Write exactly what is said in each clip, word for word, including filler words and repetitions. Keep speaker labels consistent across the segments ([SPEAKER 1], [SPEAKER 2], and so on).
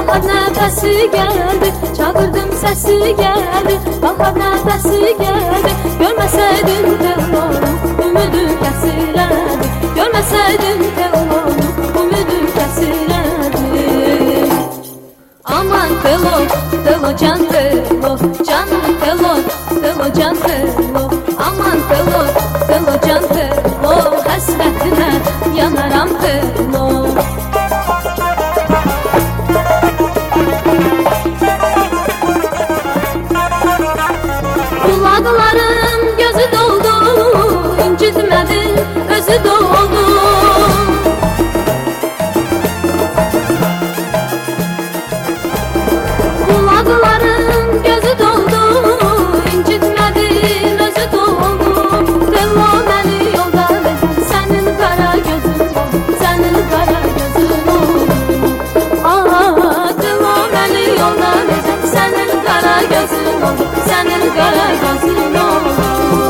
[SPEAKER 1] bahar nəfəsi gəldi, çağırdım səsi gəldi, bahar nəfəsi gəldi. Görməsəydin Telo'nu, ümidin kəsilərdi. Görməsəydin Telo'nu, ümidin kəsilərdi. Aman Telo, Telo can Telo, canım Telo, Telo can Telo. Aman Telo, Telo can Telo, həsrətinə yanaram Telo. Bulaqların gözü doldu, incitmədi, özü doldu. Bulaqların gözü doldu, incitmədi, özü doldu. Telo məni yoldan edin, sənin qara gözün oldu, sənin qara gözün oldu. Aa, Telo məni yoldan edin, sənin qara gözün oldu, sənin qara gözün oldu.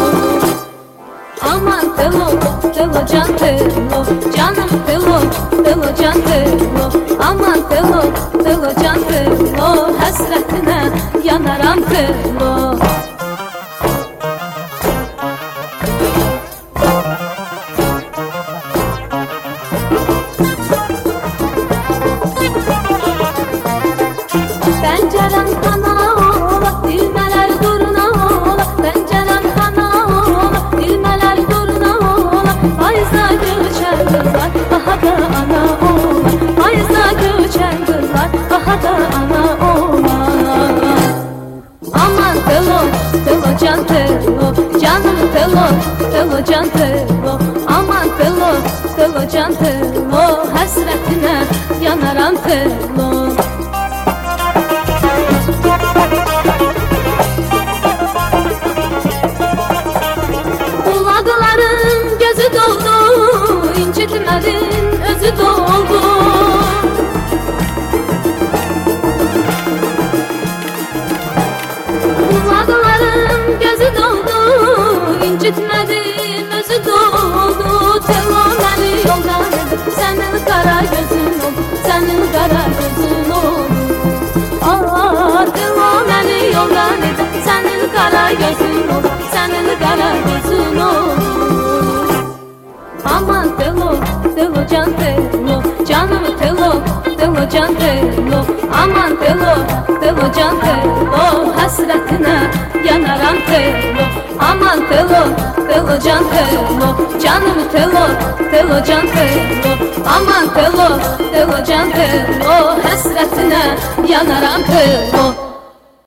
[SPEAKER 1] Aman Telo, Telo can Telo, canım Telo, Telo can Telo. Aman Telo, Telo can Telo, həsrətinə yanaram Telo. Pəncərəm xana ola, dilmələr durna ola. Pəncərəm xana ola, dilmələr durna ola. Payızda göçən qızlar, daha da ana ola. Payızda göçən qızlar, daha da ana ola. Aman Telo, Telo can Telo, canım Telo, Telo can Telo. Aman Telo, Telo can Telo, həsrətinə yanaram Telo. Bulaqların gözü doldu, incitmədin, özü doldu. Bulaqların gözü doldu, incitmədin, özü doldu. Telo məni yoldan edin, sənin qara gözün oldu, sənin qara gözün oldu. Aa, Telo məni yoldan edin, sənin qara gözün oldu, sənin qara gözün oldu. Aman Telo, Telo can Telo, canım Telo, Telo can Telo. Aman Telo, Telo can Telo, həsrətinə yanaram Telo. Aman Telo, Telo can Telo, canım Telo, Telo can Telo. Aman Telo, Telo can Telo, həsrətinə yanaram Telo.